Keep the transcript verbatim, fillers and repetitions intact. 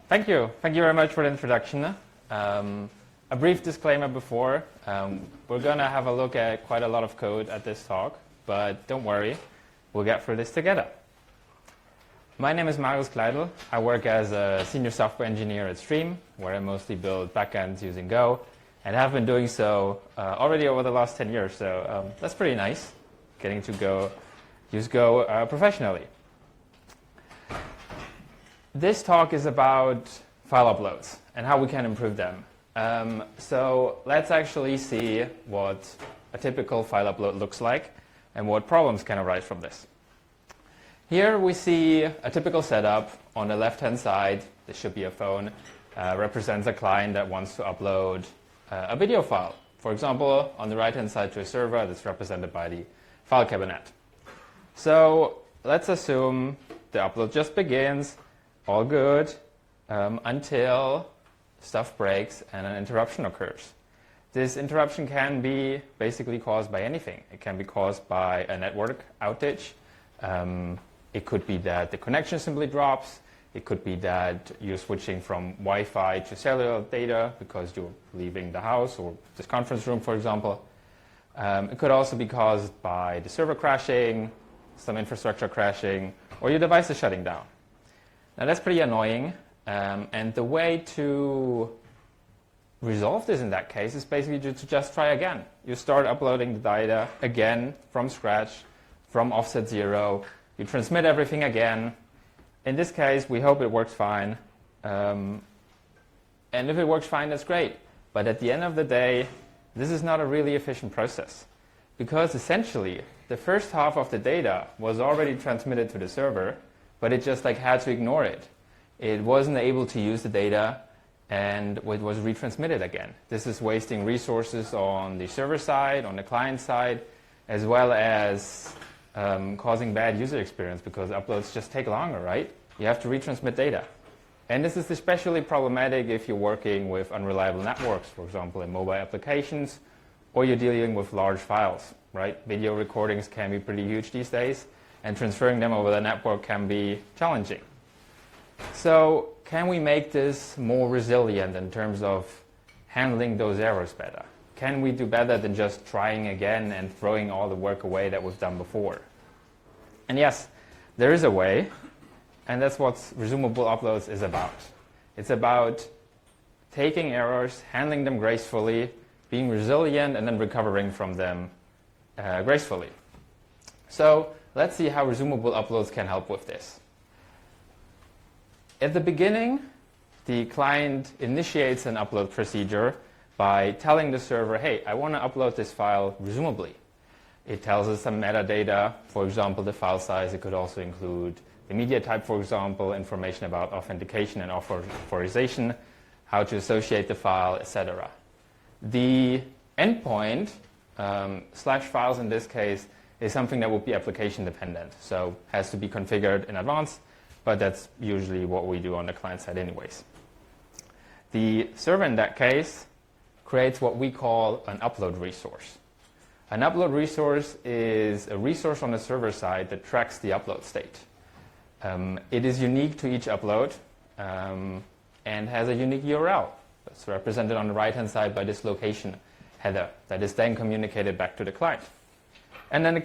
Thank you. Thank you very much for the introduction. Um, a brief disclaimer before. Um, we're going to have a look at quite a lot of code at this talk, but don't worry, we'll get through this together. My name is Marius Kleidl. I work as a senior software engineer at Stream, where I mostly build backends using Go, and have been doing so uh, already over the last ten years. So um, that's pretty nice, getting to go use Go uh, professionally. This talk is about file uploads and how we can improve them. Um, so let's actually see what a typical file upload looks like and what problems can arise from this. Here we see a typical setup. On the left-hand side, this should be a phone, uh, represents a client that wants to upload uh, a video file. For example, on the right-hand side to a server that's represented by the file cabinet. So let's assume the upload just begins. All good um, until stuff breaks and an interruption occurs. This interruption can be basically caused by anything. It can be caused by a network outage. Um, it could be that the connection simply drops. It could be that you're switching from Wi-Fi to cellular data because you're leaving the house or this conference room, for example. Um, it could also be caused by the server crashing, some infrastructure crashing, or your device is shutting down. Now that's pretty annoying, um, and the way to resolve this in that case is basically to just try again. You start uploading the data again from scratch, from offset zero. You transmit everything again. In this case, we hope it works fine. Um, and if it works fine, that's great. But at the end of the day, this is not a really efficient process, because essentially the first half of the data was already transmitted to the server, but it just like had to ignore it. It wasn't able to use the data, and it was retransmitted again. This is wasting resources on the server side, on the client side, as well as um, causing bad user experience because uploads just take longer, right? You have to retransmit data. And this is especially problematic if you're working with unreliable networks, for example, in mobile applications, or you're dealing with large files, right? Video recordings can be pretty huge these days, and transferring them over the network can be challenging. So can we make this more resilient in terms of handling those errors better? Can we do better than just trying again and throwing all the work away that was done before? And yes, there is a way, and that's what resumable uploads is about. It's about taking errors, handling them gracefully, being resilient, and then recovering from them uh, gracefully. So let's see how resumable uploads can help with this. At the beginning, the client initiates an upload procedure by telling the server, hey, I want to upload this file resumably. It tells us some metadata, for example, the file size. It could also include the media type, for example, information about authentication and authorization, how to associate the file, et cetera. The endpoint, um, slash files in this case, is something that would be application dependent, so has to be configured in advance, but that's usually what we do on the client side anyways. The server in that case creates what we call an upload resource. An upload resource is a resource on the server side that tracks the upload state. Um, it is unique to each upload um, and has a unique U R L. That's represented on the right-hand side by this location header that is then communicated back to the client. And then